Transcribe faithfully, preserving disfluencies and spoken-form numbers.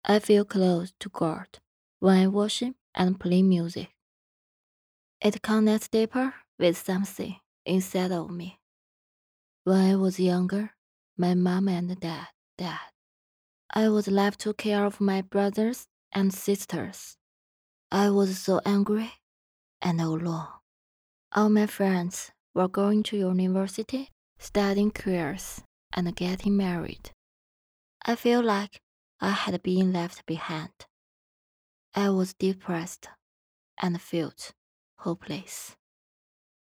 I feel close to God when I worship and play music. It connects deeper with something inside of me. When I was younger, my mom and dad died. I was left to care of my brothers and sisters. I was so angry and alone. All my friends were going to university, studying careers, and getting married. I feel like I had been left behind. I was depressed and felt hopeless.